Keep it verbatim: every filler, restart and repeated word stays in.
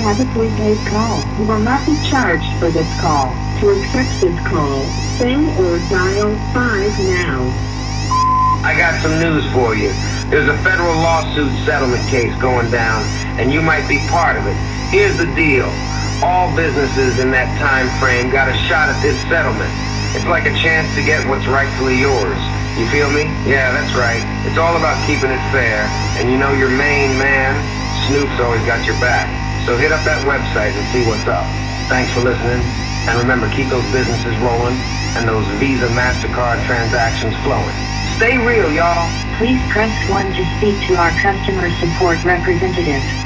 have a prepaid call. You will not be charged for this call. To accept this call, say or dial five now. I got some news for you. There's a federal lawsuit settlement case going down, and you might be part of it. Here's the deal. All businesses in that time frame got a shot at this settlement. It's like a chance to get what's rightfully yours. You feel me? Yeah, that's right. It's all about keeping it fair. And you know your main man, Snoop's always got your back. So hit up that website and see what's up. Thanks for listening. And remember, keep those businesses rolling and those Visa MasterCard transactions flowing. Stay real, y'all. Please press one to speak to our customer support representative.